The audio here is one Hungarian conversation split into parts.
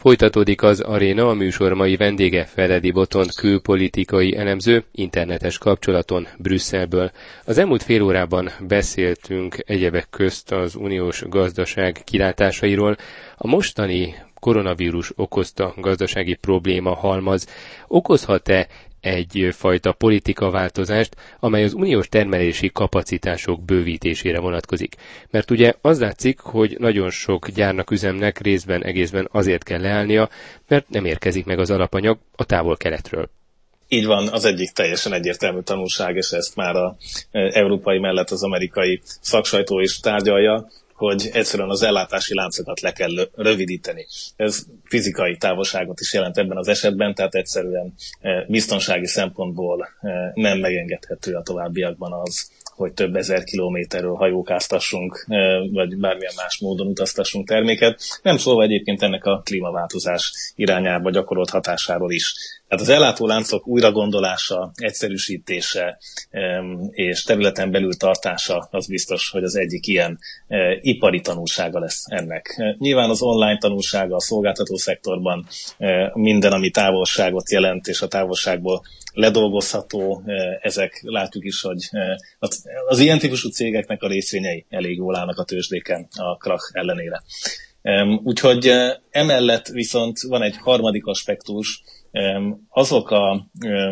Folytatódik az Aréna, a műsor mai vendége Feledi Botond külpolitikai elemző, internetes kapcsolaton Brüsszelből. Az elmúlt fél órában beszéltünk egyebek közt az uniós gazdaság kilátásairól. A mostani koronavírus okozta gazdasági probléma halmaz okozhat-e egyfajta politikaváltozást, amely az uniós termelési kapacitások bővítésére vonatkozik. Mert ugye az látszik, hogy nagyon sok gyárnak, üzemnek részben, egészben azért kell leállnia, mert nem érkezik meg az alapanyag a távol-keletről. Így van, az egyik teljesen egyértelmű tanulság, és ezt már az európai mellett az amerikai szaksajtó is tárgyalja, hogy egyszerűen az ellátási láncokat le kell rövidíteni. Ez fizikai távolságot is jelent ebben az esetben, tehát egyszerűen biztonsági szempontból nem megengedhető a továbbiakban az, hogy több ezer kilométerről hajókáztassunk, vagy bármilyen más módon utaztassunk terméket. Nem szólva egyébként ennek a klímaváltozás irányába gyakorolt hatásáról is. Tehát az ellátóláncok újragondolása, egyszerűsítése és területen belül tartása az biztos, hogy az egyik ilyen ipari tanulsága lesz ennek. Nyilván az online tanulsága a szolgáltató szektorban minden, ami távolságot jelent, és a távolságból ledolgozható, ezek látjuk is, hogy az ilyen típusú cégeknek a részvényei elég jól állnak a tőzsdéken a krach ellenére. Úgyhogy emellett viszont van egy harmadik aspektus, azok a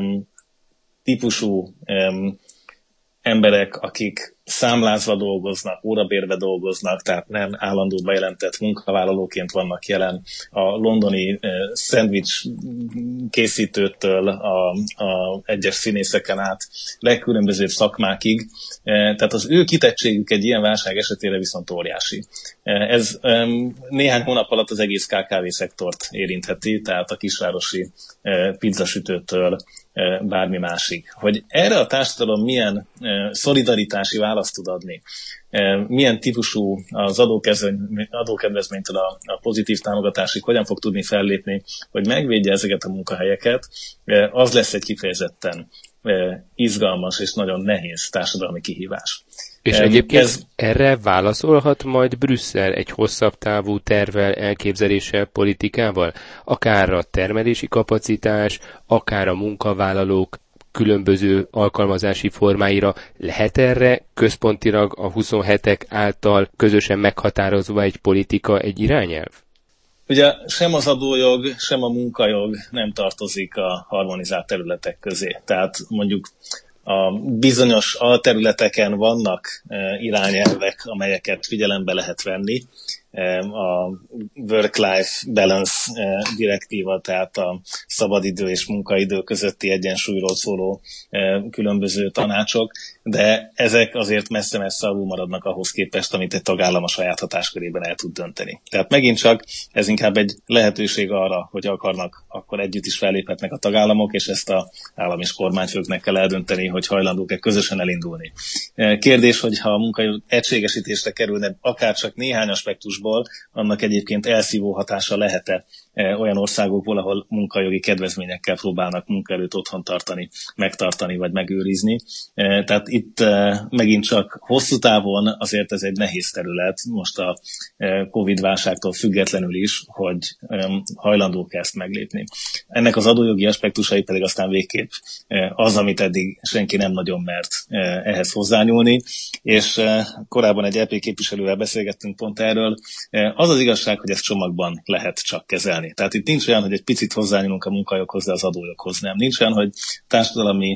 típusú emberek, akik számlázva dolgoznak, órabérbe dolgoznak, tehát nem állandó bejelentett munkavállalóként vannak jelen a londoni szendvics készítőtől a egyes színészeken át legkülönbözőbb szakmákig. Tehát az ő kitettségük egy ilyen válság esetére viszont óriási. Ez néhány hónap alatt az egész KKV-szektort érintheti, tehát a kisvárosi pizzasütőtől bármi másik. Hogy erre a társadalom milyen szolidaritási választ tud adni, milyen típusú az adókedvezménytől a pozitív támogatásig, hogyan fog tudni fellépni, hogy megvédje ezeket a munkahelyeket, az lesz egy kifejezetten izgalmas és nagyon nehéz társadalmi kihívás. És egyébként erre válaszolhat majd Brüsszel egy hosszabb távú tervvel, elképzeléssel, politikával? Akár a termelési kapacitás, akár a munkavállalók különböző alkalmazási formáira. Lehet erre központilag a 27-ek által közösen meghatározva egy politika, egy irányelv? Ugye sem az adójog, sem a munkajog nem tartozik a harmonizált területek közé. Tehát mondjuk a bizonyos alterületeken vannak irányelvek, amelyeket figyelembe lehet venni. A Work-Life Balance direktíva, tehát a szabadidő és munkaidő közötti egyensúlyról szóló különböző tanácsok, de ezek azért messze-messze alul maradnak ahhoz képest, amit egy tagállam a saját hatáskörében el tud dönteni. Tehát megint csak ez inkább egy lehetőség arra, hogy akarnak, akkor együtt is felléphetnek a tagállamok, és ezt az állam és kormányfőknek kell eldönteni, hogy hajlandók-e közösen elindulni. Kérdés, hogyha a munkajog egységesítésre kerülne akárcsak néhány aspektusból, annak egyébként elszívó hatása lehet-e olyan országokból, ahol munkajogi kedvezményekkel próbálnak munkaerőt otthon tartani, megtartani vagy megőrizni. Tehát itt megint csak hosszú távon azért ez egy nehéz terület, most a Covid-válságtól függetlenül is, hogy hajlandók ezt meglépni. Ennek az adójogi aspektusai pedig aztán végképp az, amit eddig senki nem nagyon mert ehhez hozzányúlni, és korábban egy EP képviselővel beszélgettünk pont erről. Az az igazság, hogy ezt csomagban lehet csak kezelni. Tehát itt nincs olyan, hogy egy picit hozzányúlunk a munkajoghoz, de az adójoghoz nem. Nincs olyan, hogy társadalmi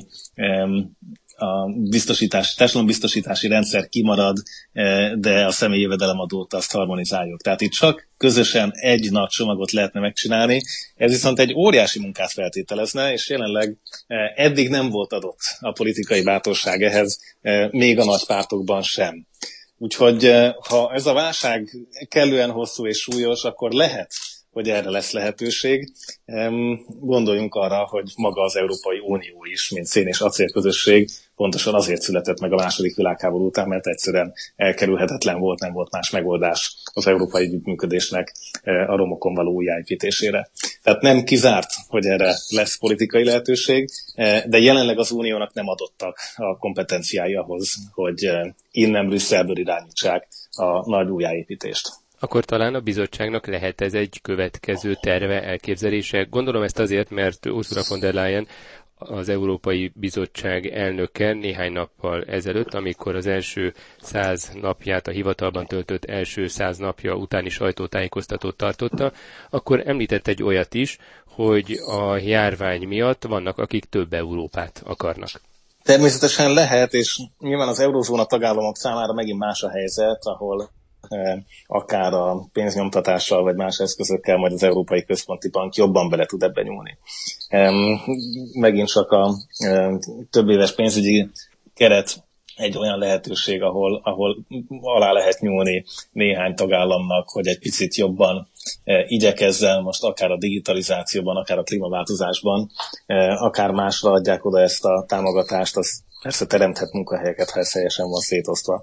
társadalombiztosítási rendszer kimarad, de a személyi jövedelemadót azt harmonizáljuk. Tehát itt csak közösen egy nagy csomagot lehetne megcsinálni, ez viszont egy óriási munkát feltételezne, és jelenleg eddig nem volt adott a politikai bátorság ehhez, még a nagy pártokban sem. Úgyhogy ha ez a válság kellően hosszú és súlyos, akkor lehet, hogy erre lesz lehetőség. Gondoljunk arra, hogy maga az Európai Unió is, mint szén- és acélközösség, pontosan azért született meg a második világháború után, mert egyszerűen elkerülhetetlen volt, nem volt más megoldás az európai együttműködésnek a romokon való újjáépítésére. Tehát nem kizárt, hogy erre lesz politikai lehetőség, de jelenleg az Uniónak nem adottak a kompetenciái ahhoz, hogy innen Brüsszelből irányítsák a nagy újjáépítést. Akkor talán a bizottságnak lehet ez egy következő terve, elképzelése. Gondolom ezt azért, mert Ursula von der Leyen, az Európai Bizottság elnöke néhány nappal ezelőtt, amikor az első 100 napját, a hivatalban töltött első 100 napja utáni sajtótájékoztatót tartotta, akkor említett egy olyat is, hogy a járvány miatt vannak, akik több Európát akarnak. Természetesen lehet, és nyilván az eurózóna tagállamok számára megint más a helyzet, ahol akár a pénznyomtatással vagy más eszközökkel majd az Európai Központi Bank jobban bele tud ebbe nyúlni. Megint csak a több éves pénzügyi keret egy olyan lehetőség, ahol alá lehet nyúlni néhány tagállamnak, hogy egy picit jobban igyekezzen most akár a digitalizációban, akár a klímaváltozásban, akár másra adják oda ezt a támogatást, az persze teremthet munkahelyeket, ha ez helyesen van szétosztva.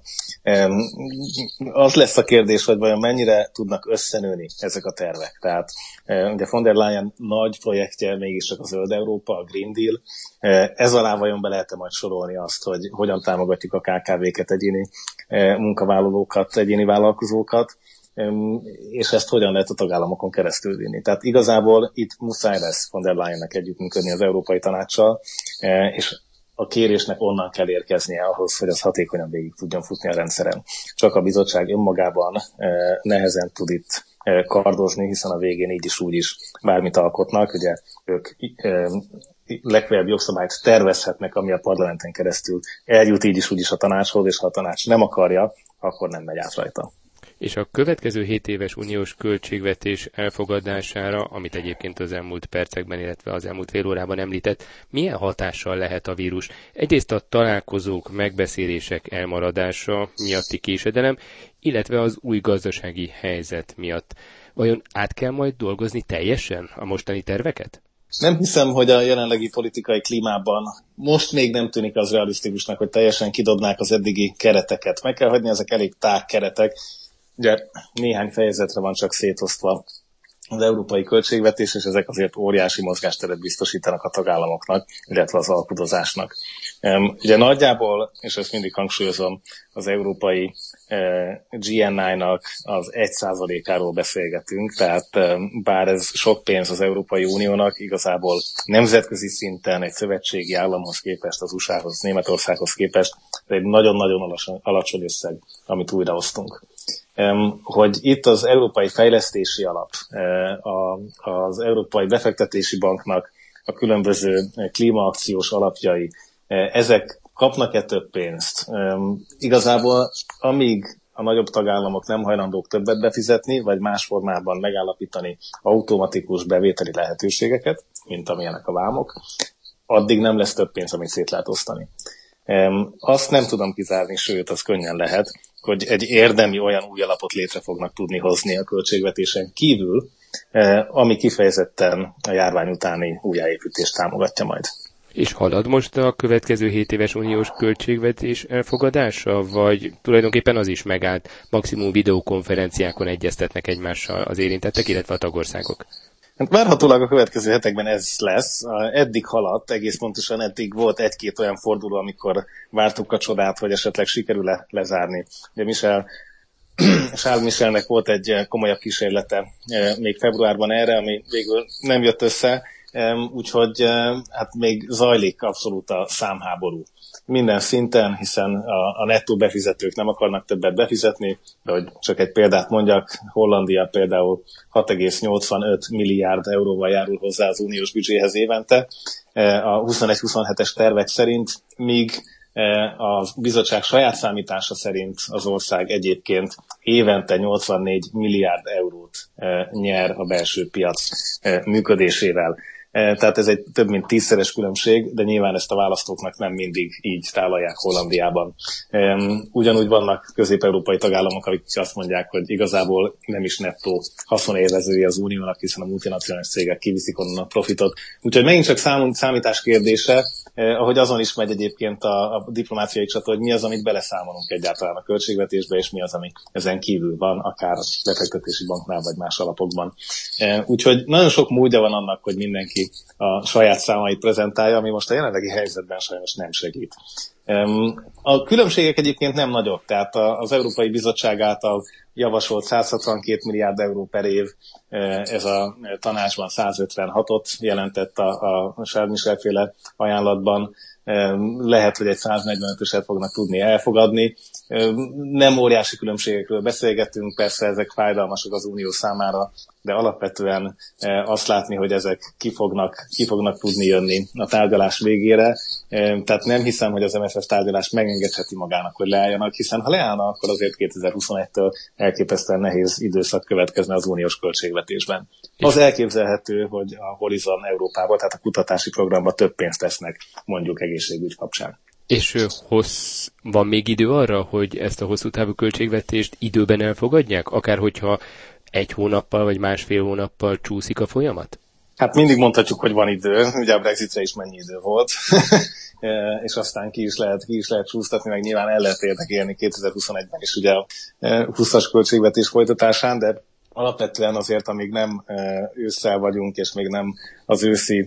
Az lesz a kérdés, hogy vajon mennyire tudnak összenőni ezek a tervek. Tehát ugye von der Leyen nagy projektje mégiscsak a Zöld Európa, a Green Deal. Ez alá vajon be lehet-e majd sorolni azt, hogy hogyan támogatjuk a KKV-ket, egyéni munkavállalókat, egyéni vállalkozókat, és ezt hogyan lehet a tagállamokon keresztül vinni. Tehát igazából itt muszáj lesz von der Leyennek együttműködni az Európai Tanácssal, és a kérésnek onnan kell érkeznie ahhoz, hogy az hatékonyan végig tudjon futni a rendszeren. Csak a bizottság önmagában nehezen tud itt kardozni, hiszen a végén így is úgy is bármit alkotnak. Ugye ők legfeljebb jogszabályt tervezhetnek, ami a parlamenten keresztül eljut így is a tanácshoz, és ha a tanács nem akarja, akkor nem megy át rajta. És a következő 7 éves uniós költségvetés elfogadására, amit egyébként az elmúlt percekben, illetve az elmúlt fél órában említett, milyen hatással lehet a vírus? Egyrészt a találkozók, megbeszélések elmaradása miatti késedelem, illetve az új gazdasági helyzet miatt. Vajon át kell majd dolgozni teljesen a mostani terveket? Nem hiszem, hogy a jelenlegi politikai klímában most még nem tűnik az realisztikusnak, hogy teljesen kidobnák az eddigi kereteket. Meg kell hagyni, ezek elég tág keretek. Ugye néhány fejezetre van csak szétosztva az európai költségvetés, és ezek azért óriási mozgásteret biztosítanak a tagállamoknak, illetve az alkudozásnak. Ugye nagyjából, és ezt mindig hangsúlyozom, az európai GNI-nak az 1%-áról beszélgetünk, tehát bár ez sok pénz az Európai Uniónak, igazából nemzetközi szinten egy szövetségi államhoz képest, az USA-hoz, Németországhoz képest egy nagyon-nagyon alacsony összeg, amit újraosztunk. Hogy itt az Európai Fejlesztési Alap, az Európai Befektetési Banknak a különböző klímaakciós alapjai, ezek kapnak-e több pénzt? Igazából amíg a nagyobb tagállamok nem hajlandók többet befizetni, vagy más formában megállapítani automatikus bevételi lehetőségeket, mint amilyenek a vámok, addig nem lesz több pénz, amit szét lehet osztani. Azt nem tudom kizárni, sőt, az könnyen lehet, hogy egy érdemi olyan új alapot létre fognak tudni hozni a költségvetésen kívül, ami kifejezetten a járvány utáni újjáépítést támogatja majd. És halad most a következő 7 éves uniós költségvetés elfogadása, vagy tulajdonképpen az is megállt, maximum videokonferenciákon egyeztetnek egymással az érintettek, illetve a tagországok? Várhatólag a következő hetekben ez lesz. Eddig haladt, egész pontosan eddig volt egy-két olyan forduló, amikor vártuk a csodát, hogy esetleg sikerül-e lezárni. Ugye Charles Michelnek volt egy komolyabb kísérlete még februárban erre, ami végül nem jött össze, úgyhogy hát még zajlik abszolút a számháború. Minden szinten, hiszen a nettó befizetők nem akarnak többet befizetni, de hogy csak egy példát mondjak, Hollandia például 6,85 milliárd euróval járul hozzá az uniós büdzséhez évente, a 21-27-es tervek szerint, míg a bizottság saját számítása szerint az ország egyébként évente 84 milliárd eurót nyer a belső piac működésével. Tehát ez egy több mint 10-szeres különbség, de nyilván ezt a választóknak nem mindig így tálalják Hollandiában. Ugyanúgy vannak közép-európai tagállamok, akik azt mondják, hogy igazából nem is nettó haszonélvezői az uniónak, hiszen a multinacionális cégek kiviszik onnan a profitot. Úgyhogy megint csak számítás kérdése, ahogy azon is megy egyébként a diplomáciai csata, hogy mi az, amit beleszámolunk egyáltalán a költségvetésbe, és mi az, ami ezen kívül van, akár a befektetési banknál, vagy más alapokban. Úgyhogy nagyon sok módja van annak, hogy mindenki mindenki a saját számait prezentálja, ami most a jelenlegi helyzetben sajnos nem segít. A különbségek egyébként nem nagyok, tehát az Európai Bizottság által javasolt 162 milliárd euró per év, ez a tanácsban 156-ot jelentett a Charles Michel-féle ajánlatban, lehet, hogy egy 145-öset fognak tudni elfogadni. Nem óriási különbségekről beszélgetünk, persze ezek fájdalmasak az Unió számára, de alapvetően azt látni, hogy ezek ki fognak tudni jönni a tárgyalás végére. Tehát nem hiszem, hogy az MFF tárgyalás megengedheti magának, hogy leálljanak, hiszen ha leállna, akkor azért 2021-től elképesztően nehéz időszak következne az uniós költségvetésben. Az elképzelhető, hogy a Horizon Európában, tehát a kutatási programba több pénzt tesznek, mondjuk egészségügy kapcsán. És van még idő arra, hogy ezt a hosszú távú költségvetést időben elfogadják? Akár hogyha 1 hónappal vagy másfél hónappal csúszik a folyamat? Hát mindig mondhatjuk, hogy van idő. Ugye a Brexitre is mennyi idő volt. És aztán ki is lehet csúsztatni, meg nyilván el lehet érdekelni 2021-ben is ugye a 20-as költségvetés folytatásán, de alapvetően azért, amíg nem ősszel vagyunk, és még nem az őszi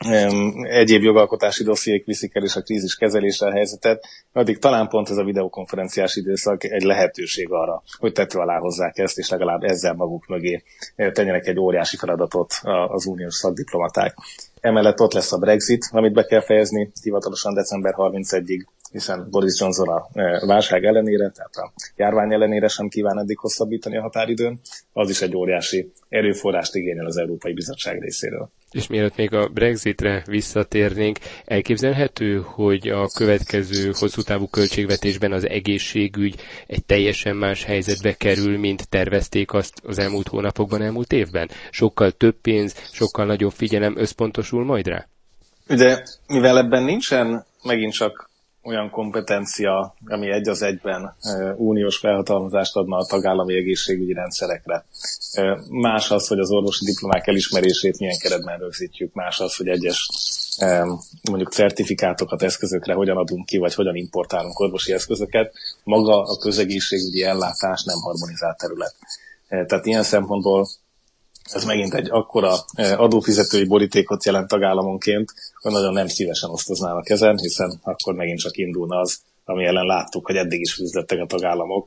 egyéb jogalkotási dossziék viszik el és a krízis kezelésre a helyzetet, addig talán pont ez a videokonferenciás időszak egy lehetőség arra, hogy tető alá hozzák ezt, és legalább ezzel maguk mögé tegyenek egy óriási feladatot az uniós szakdiplomaták. Emellett ott lesz a Brexit, amit be kell fejezni hivatalosan december 31-ig, hiszen Boris Johnson a válság ellenére, tehát a járvány ellenére sem kíván eddig hosszabbítani a határidőn. Az is egy óriási erőforrást igényel az Európai Bizottság részéről. És mielőtt még a Brexitre visszatérnénk, elképzelhető, hogy a következő hosszú távú költségvetésben az egészségügy egy teljesen más helyzetbe kerül, mint tervezték azt az elmúlt hónapokban, elmúlt évben? Sokkal több pénz, sokkal nagyobb figyelem összpontosul majd rá? Ugye, mivel ebben nincsen megint csak olyan kompetencia, ami egy az egyben uniós felhatalmazást adna a tagállami egészségügyi rendszerekre. Más az, hogy az orvosi diplomák elismerését milyen keretben rögzítjük, más az, hogy egyes mondjuk certifikátokat eszközökre hogyan adunk ki, vagy hogyan importálunk orvosi eszközöket. Maga a közegészségügyi ellátás nem harmonizált terület. Tehát ilyen szempontból ez megint egy akkora adófizetői borítékot jelent tagállamonként, hogy nagyon nem szívesen osztoznának ezen, hiszen akkor megint csak indulna az, ami ellen láttuk, hogy eddig is küzdöttek a tagállamok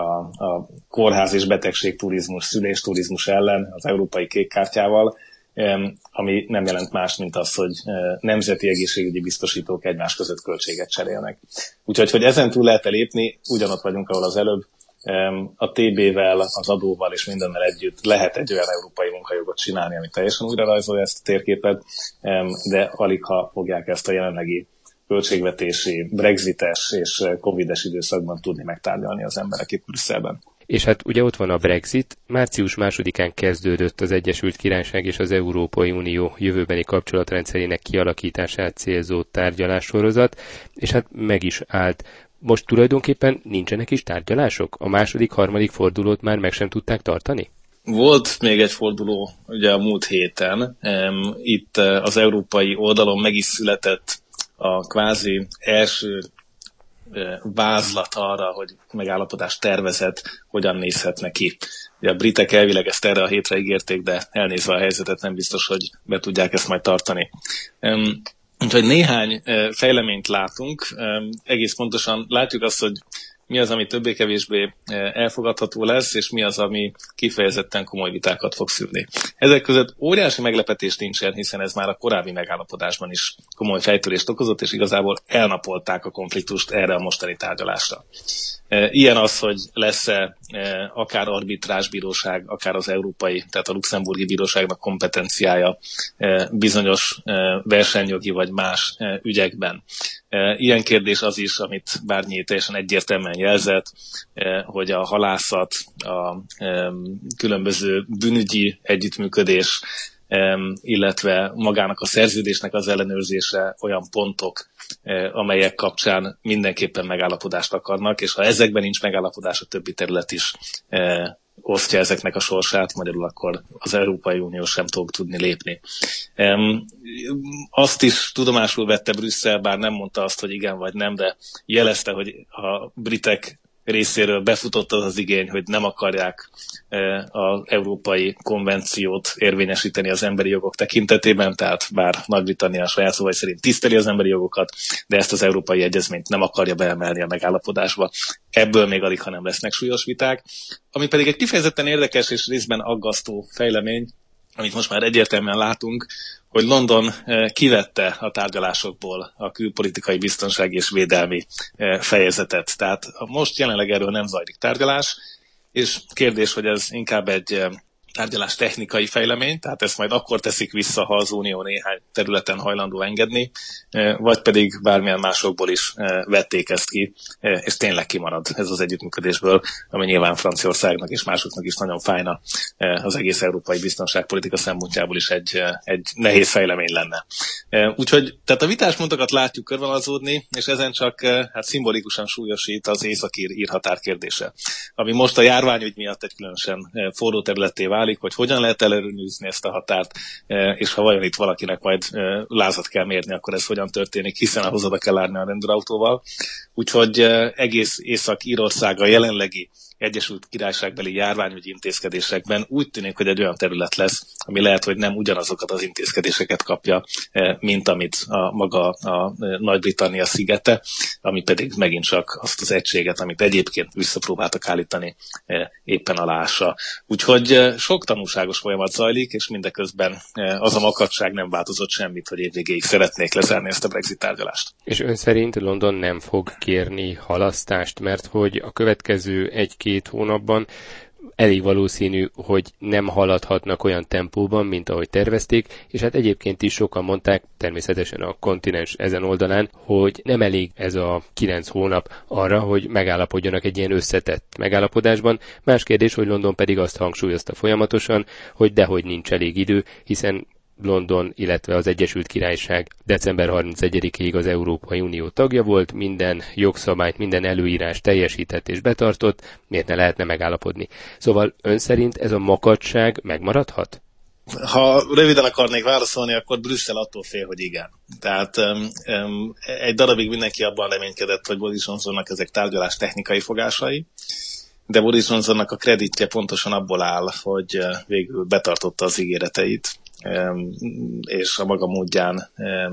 a kórház és betegségturizmus, szülésturizmus ellen az európai kékkártyával, ami nem jelent más, mint az, hogy nemzeti egészségügyi biztosítók egymás között költséget cserélnek. Úgyhogy, hogy ezen túl lehet lépni, ugyanott vagyunk, ahol az előbb, a TB-vel, az adóval és mindennel együtt lehet egy olyan európai munkajogot csinálni, ami teljesen újra rajzolja ezt a térképet, de alig ha fogják ezt a jelenlegi költségvetési, brexites és covides időszakban tudni megtárgyalni az emberek itt Brüsszelben. És hát ugye ott van a Brexit, március 2-án kezdődött az Egyesült Királyság és az Európai Unió jövőbeni kapcsolatrendszerének kialakítását célzó tárgyalássorozat, és hát meg is állt. Most tulajdonképpen nincsenek is tárgyalások? A második, harmadik fordulót már meg sem tudták tartani? Volt még egy forduló ugye a múlt héten. Itt az európai oldalon meg is született a kvázi első vázlat arra, hogy megállapodás tervezet hogyan nézhetne ki. Ugye a britek elvileg ezt erre a hétre ígérték, de elnézve a helyzetet nem biztos, hogy be tudják ezt majd tartani. Úgyhogy néhány fejleményt látunk, egész pontosan látjuk azt, hogy mi az, ami többé-kevésbé elfogadható lesz, és mi az, ami kifejezetten komoly vitákat fog szülni. Ezek között óriási meglepetés nincsen, hiszen ez már a korábbi megállapodásban is komoly fejtörést okozott, és igazából elnapolták a konfliktust erre a mostani tárgyalásra. Ilyen az, hogy lesz-e akár arbitrásbíróság, akár az európai, tehát a luxemburgi bíróságnak kompetenciája bizonyos versenyjogi vagy más ügyekben. Ilyen kérdés az is, amit Barnier teljesen egyértelműen jelzett, hogy a halászat, a különböző bűnügyi együttműködés, illetve magának a szerződésnek az ellenőrzése olyan pontok, amelyek kapcsán mindenképpen megállapodást akarnak, és ha ezekben nincs megállapodás, a többi terület is osztja ezeknek a sorsát, magyarul akkor az Európai Unió sem fog tudni lépni. Azt is tudomásul vette Brüsszel, bár nem mondta azt, hogy igen vagy nem, de jelezte, hogy a britek részéről befutott az igény, hogy nem akarják az európai konvenciót érvényesíteni az emberi jogok tekintetében, tehát bár Nagy-Britannia saját szavai szerint tiszteli az emberi jogokat, de ezt az európai egyezményt nem akarja beemelni a megállapodásba. Ebből még alig, ha nem lesznek súlyos viták. Ami pedig egy kifejezetten érdekes és részben aggasztó fejlemény, amit most már egyértelműen látunk, hogy London kivette a tárgyalásokból a külpolitikai, biztonsági és védelmi fejezetet. Tehát most jelenleg erről nem zajlik tárgyalás, és kérdés, hogy ez inkább egy tárgyalás technikai fejlemény, tehát ezt majd akkor teszik vissza, ha az Unió néhány területen hajlandó engedni, vagy pedig bármilyen másokból is vették ezt ki, és tényleg kimarad ez az együttműködésből, ami nyilván Franciaországnak és másoknak is nagyon fájna, az egész európai biztonságpolitika szempontjából is egy nehéz fejlemény lenne. Úgyhogy tehát a vitáspontokat látjuk körvonalazódni, és ezen csak hát szimbolikusan súlyosít az észak-ír határ kérdése, ami most a járványügy miatt egy különösen forró területté válik, hogy hogyan lehet ellenőrizni ezt a határt, és ha vajon itt valakinek majd lázat kell mérni, akkor ez hogyan történik, hiszen ahhoz oda kell állni a rendőrautóval. Úgyhogy egész Észak-Írország a jelenlegi Egyesült Királyságbeli járványügyi intézkedésekben úgy tűnik, hogy egy olyan terület lesz, ami lehet, hogy nem ugyanazokat az intézkedéseket kapja, mint amit maga a Nagy-Britannia szigete, ami pedig megint csak azt az egységet, amit egyébként visszapróbáltak állítani, éppen aláássa. Úgyhogy sok tanulságos folyamat zajlik, és mindeközben az a makadság nem változott semmit, hogy évvégéig szeretnék lezárni ezt a Brexit tárgyalást. És ön szerint London nem fog kérni halasztást, mert hogy a következő 1-2 hónapban elég valószínű, hogy nem haladhatnak olyan tempóban, mint ahogy tervezték, és hát egyébként is sokan mondták, természetesen a kontinens ezen oldalán, hogy nem elég ez a 9 hónap arra, hogy megállapodjanak egy ilyen összetett megállapodásban. Más kérdés, hogy London pedig azt hangsúlyozta folyamatosan, hogy dehogy nincs elég idő, hiszen London, illetve az Egyesült Királyság december 31-ig az Európai Unió tagja volt, minden jogszabályt, minden előírás teljesített és betartott, miért ne lehetne megállapodni. Szóval ön szerint ez a makadtság megmaradhat? Ha röviden akarnék válaszolni, akkor Brüsszel attól fél, hogy igen. Tehát egy darabig mindenki abban reménykedett, hogy Boris Johnsonnak ezek tárgyalás technikai fogásai, de Boris Johnsonnak a kreditje pontosan abból áll, hogy végül betartotta az ígéreteit, és a maga módján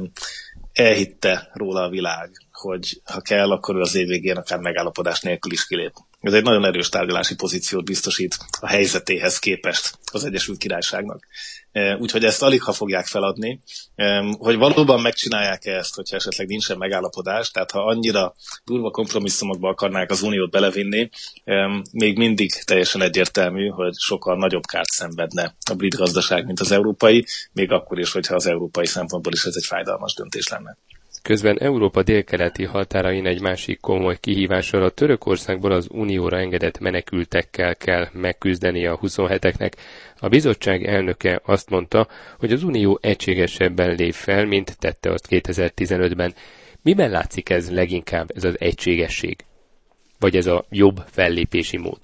elhitte róla a világ, hogy ha kell, akkor ő az év végén akár megállapodás nélkül is kilép. Ez egy nagyon erős tárgyalási pozíciót biztosít a helyzetéhez képest az Egyesült Királyságnak. Úgyhogy ezt alig ha fogják feladni, hogy valóban megcsinálják ezt, hogyha esetleg nincsen megállapodás, tehát ha annyira durva kompromisszumokba akarnák az uniót belevinni, még mindig teljesen egyértelmű, hogy sokkal nagyobb kárt szenvedne a brit gazdaság, mint az európai, még akkor is, hogyha az európai szempontból is ez egy fájdalmas döntés lenne. Közben Európa délkeleti határain egy másik komoly kihívással a Törökországból az Unióra engedett menekültekkel kell megküzdeni a 27-eknek. A bizottság elnöke azt mondta, hogy az Unió egységesebben lép fel, mint tette azt 2015-ben. Miben látszik ez leginkább, ez az egységesség? Vagy ez a jobb fellépési mód?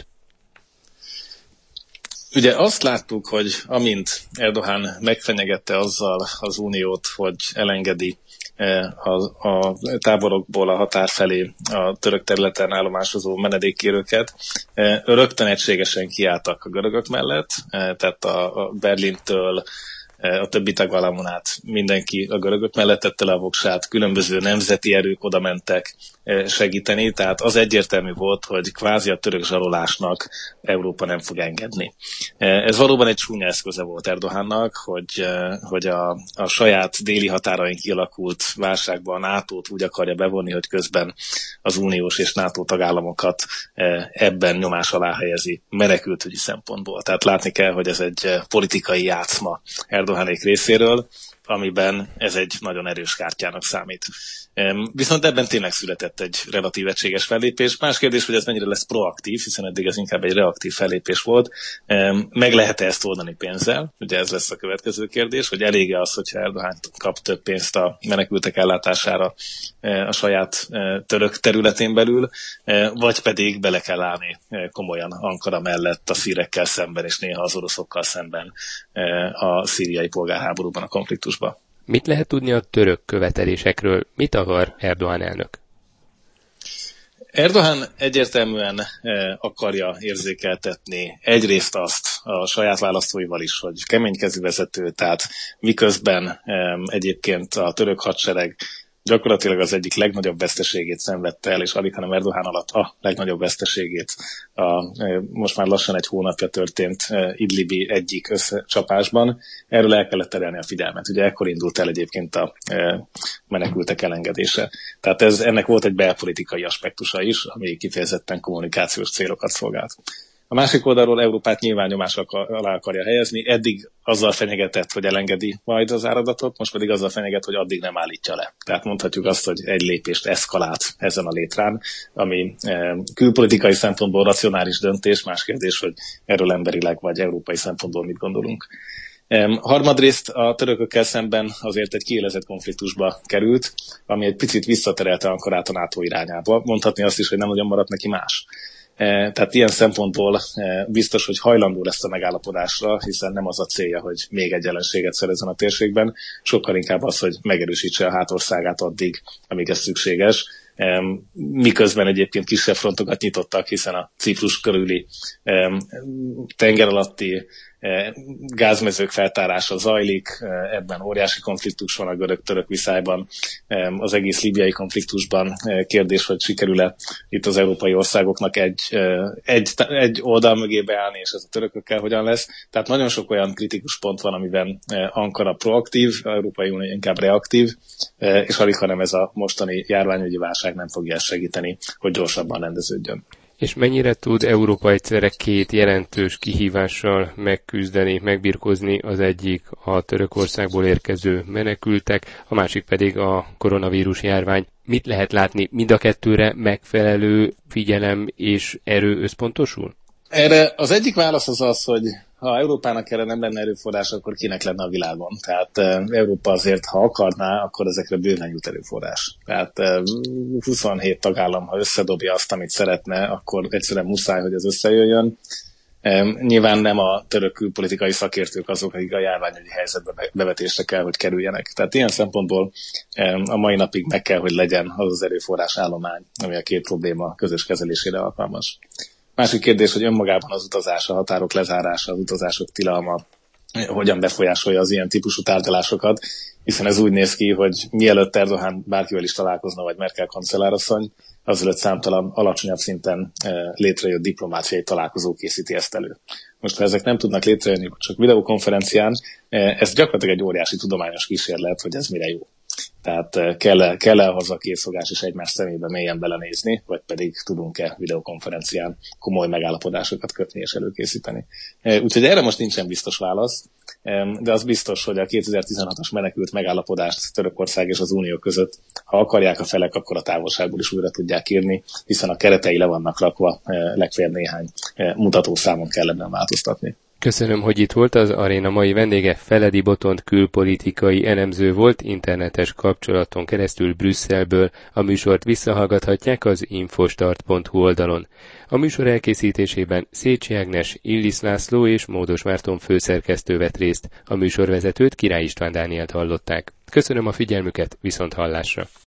Ugye azt láttuk, hogy amint Erdogan megfenyegette azzal az Uniót, hogy elengedi a táborokból a határ felé a török területen állomásozó menedékkérőket, rögtön egységesen kiálltak a görögök mellett, tehát a Berlintől a többi tagállamon át mindenki a görögök mellett tette le a voksát, különböző nemzeti erők oda mentek segíteni, tehát az egyértelmű volt, hogy kvázi a török zsarolásnak Európa nem fog engedni. Ez valóban egy csúnya eszköze volt Erdogannak, hogy a saját déli határain kialakult válságban a NATO-t úgy akarja bevonni, hogy közben az uniós és NATO tagállamokat ebben nyomás alá helyezi menekültügyi szempontból. Tehát látni kell, hogy ez egy politikai játszma Erdoganék részéről, amiben ez egy nagyon erős kártyának számít. Viszont ebben tényleg született egy relatív egységes fellépés. Más kérdés, hogy ez mennyire lesz proaktív, hiszen eddig ez inkább egy reaktív fellépés volt. Meg lehet-e ezt oldani pénzzel? Ugye ez lesz a következő kérdés, hogy elég-e az, hogyha Erdogan kap több pénzt a menekültek ellátására a saját török területén belül, vagy pedig bele kell állni komolyan Ankara mellett a szírekkel szemben, és néha az oroszokkal szemben a szíriai polgárháborúban, a konfliktusban. Mit lehet tudni a török követelésekről? Mit akar Erdogan elnök? Erdogan egyértelműen akarja érzékeltetni egyrészt azt a saját választóival is, hogy keménykezű vezető, tehát miközben egyébként a török hadsereg gyakorlatilag az egyik legnagyobb veszteségét szenvedte el, és alig, hanem Erdogan alatt a legnagyobb veszteségét most már lassan egy hónapja történt idlibi egyik összecsapásban. Erről el kellett terelni a figyelmet. Ugye ekkor indult el egyébként a menekültek elengedése. Tehát ennek volt egy belpolitikai aspektusa is, ami kifejezetten kommunikációs célokat szolgált. A másik oldalról Európát nyilván nyomás alá akarja helyezni, eddig azzal fenyegetett, hogy elengedi majd az áradatot, most pedig azzal fenyeget, hogy addig nem állítja le. Tehát mondhatjuk azt, hogy egy lépést eszkalált ezen a létrán, ami külpolitikai szempontból racionális döntés, más kérdés, hogy erről emberileg vagy európai szempontból mit gondolunk. Harmadrészt a törökökkel szemben azért egy kiélezett konfliktusba került, ami egy picit visszaterelte Ankarát a NATO irányába. Mondhatni azt is, hogy nem nagyon maradt neki más. Tehát ilyen szempontból biztos, hogy hajlandó lesz a megállapodásra, hiszen nem az a célja, hogy még egy ellenséget szerezzen a térségben, sokkal inkább az, hogy megerősítse a hátországát addig, amíg ez szükséges. Miközben egyébként kisebb frontokat nyitottak, hiszen a Ciprus körüli tenger alatti gázmezők feltárása zajlik, ebben óriási konfliktus van a görög-török viszályban, az egész líbiai konfliktusban kérdés, hogy sikerül-e itt az európai országoknak egy oldal mögé beállni, és ez a törökökkel hogyan lesz. Tehát nagyon sok olyan kritikus pont van, amiben Ankara proaktív, az Európai Unió inkább reaktív, és alig, hanem ez a mostani járványügyi válság nem fogja ezt segíteni, hogy gyorsabban rendeződjön. És mennyire tud Európa egyszerre két jelentős kihívással megküzdeni, megbirkózni, az egyik a Törökországból érkező menekültek, a másik pedig a koronavírus járvány. Mit lehet látni, mind a kettőre megfelelő figyelem és erő összpontosul? Erre az egyik válasz az, hogy ha Európának erre nem lenne erőforrás, akkor kinek lenne a világon. Tehát Európa azért, ha akarná, akkor ezekre bőven jut erőforrás. Tehát 27 tagállam, ha összedobja azt, amit szeretne, akkor egyszerűen muszáj, hogy ez összejöjjön. Nyilván nem a török külpolitikai szakértők azok, akik a járványügyi helyzetbe bevetésre kell, hogy kerüljenek. Tehát ilyen szempontból a mai napig meg kell, hogy legyen az az erőforrás állomány, ami a két probléma közös kezelésére alkalmas. Másik kérdés, hogy önmagában az utazás, a határok lezárása, az utazások tilalma hogyan befolyásolja az ilyen típusú tárgyalásokat, hiszen ez úgy néz ki, hogy mielőtt Erdogan bárkivel is találkozna, vagy Merkel kancellárasszony, azelőtt számtalan alacsonyabb szinten létrejött diplomáciai találkozó készíti ezt elő. Most, ha ezek nem tudnak létrejönni, csak videokonferencián, ez gyakorlatilag egy óriási tudományos kísérlet, hogy ez mire jó. Tehát kell-e hozzá a készfogás és egymás szemébe mélyen belenézni, vagy pedig tudunk-e videokonferencián komoly megállapodásokat kötni és előkészíteni. Úgyhogy erre most nincsen biztos válasz, de az biztos, hogy a 2016-os menekült megállapodást Törökország és az Unió között, ha akarják a felek, akkor a távolságból is újra tudják írni, hiszen a keretei le vannak rakva, legfeljebb néhány mutatószámon kell ebben változtatni. Köszönöm, hogy itt volt. Az aréna mai vendége Feledi Botond külpolitikai elemző volt, internetes kapcsolaton keresztül Brüsszelből. A műsort visszahallgathatják az infostart.hu oldalon. A műsor elkészítésében Szécsi Ágnes, Illis László és Módos Márton főszerkesztő vett részt. A műsorvezetőt Király István Dánielt hallották. Köszönöm a figyelmüket, viszont hallásra!